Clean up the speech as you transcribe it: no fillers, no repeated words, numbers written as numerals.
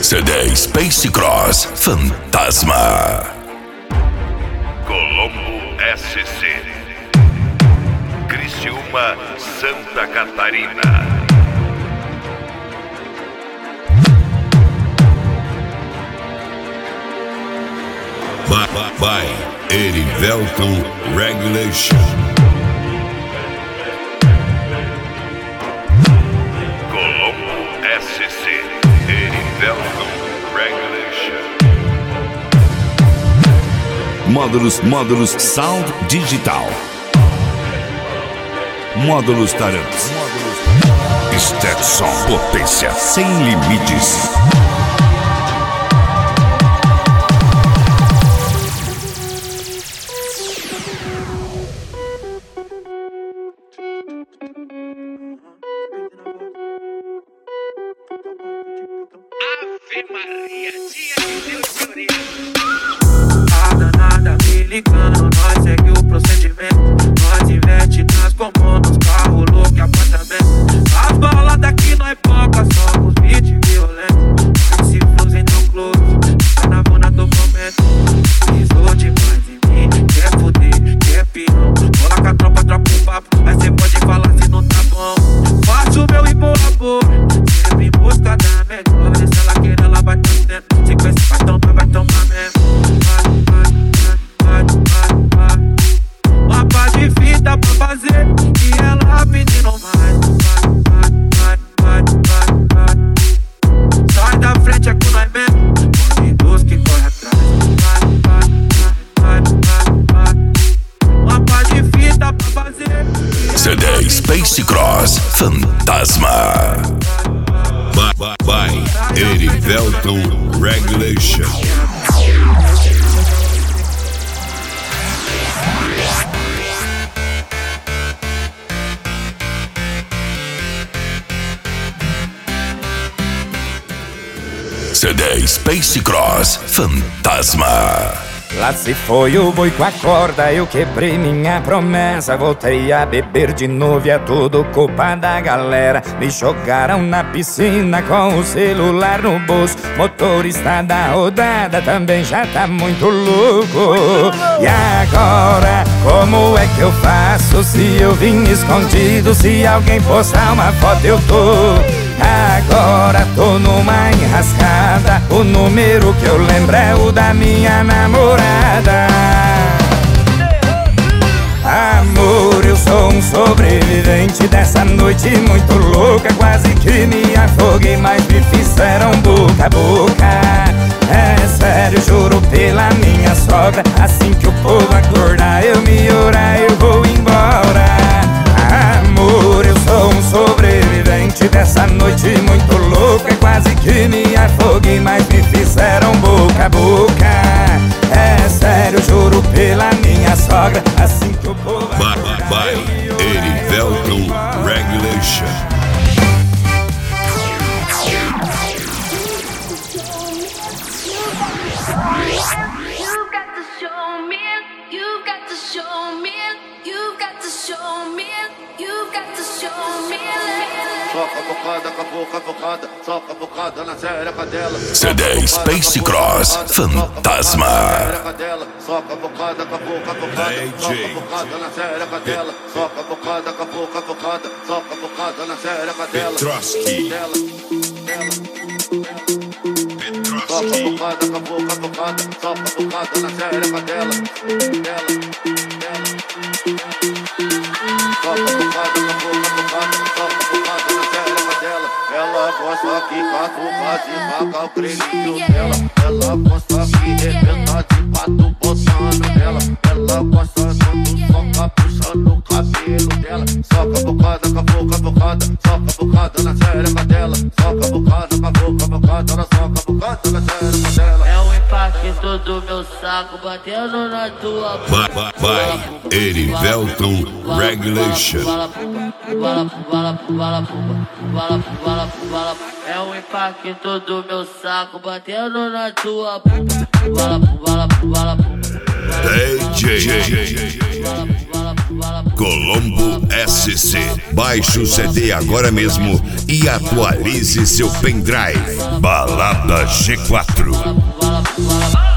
CD Space Cross Fantasma. Colombo SC, Criciúma, Santa Catarina. By Erivelton Regulation. Colombo SC, Erivelton Regulation. Módulos Sound Digital. Módulos Tarantes. Stetson, potência sem limites. Ave Maria, dia de Deus, senhoria. A danada me ligando, nós segue o procedimento. Nós investe nas comandos, carro louco e apartamento. As baladas aqui nós foca, somos beat violentos. Esse flows em não close, tá na vona do prometo. Pisou demais em mim, quer foder, quer pirão. Cola com a tropa, troca um papo, mas cê pode falar se não tá bom. Faço o meu e boa boa, sempre em busca da melhor. Se ela querer, ela vai tá dentro. Se conhece, vai tomar mesmo. Uma pá de fita pra fazer e ela pedindo mais. Sai da frente, é com nós mesmo. Bandidos que corre atrás. Uma pá de fita pra fazer. CD Space Cross Fantasma. By Erivelton Regulation. CD Space Cross Fantasma. Lá se foi o boi com a corda, eu quebrei minha promessa. Voltei a beber de novo e é tudo culpa da galera. Me jogaram na piscina com o celular no bolso. Motorista da rodada também já tá muito louco. E agora, como é que eu faço se eu vim escondido? Se alguém postar uma foto eu tô. Agora tô numa enrascada. O número que eu lembro é o da minha namorada. Amor, eu sou um sobrevivente dessa noite muito louca. Quase que me afoguei, mas me fizeram boca a boca. É sério, juro pela minha sogra. Assim que o povo acordar, eu me orar, eu vou embora. Amor, eu sou um sobrevivente dessa noite muito louca. Quase que me afoguei, mas me fizeram boca a boca. É sério, juro pela minha sogra. Assim que o povo By Erivelton Regulation. Soca bocada, caboca, bocada, soca bocada na xereca dela. CD Space Cross Fantasma. Soca bocada, caboca, bocada, soca bocada na xereca dela. Soca bocada, caboca, bocada, soca bocada na xereca dela. Petroski. Soca bocada, caboca, bocada, soca bocada na xereca dela. Soca bocada, caboca, bocada, soca bocada na xereca dela. Ela gosta que catuca devagar o creminho dela. Ela gosta que rebenta de pato botando nela. Ela gosta quando soca puxando o cabelo dela. Soca bocada, caboca, bocada, soca bocada na xereca dela. Soca bocada, caboca, bocada, ela soca bocada na xereca dela. É o impacto do meu saco batendo na tua boca. By Erivelton Regulation. É o impacto do meu saco batendo na tua boca. DJ Colombo SC. Baixe o CD agora mesmo e atualize seu pendrive. Balada G4.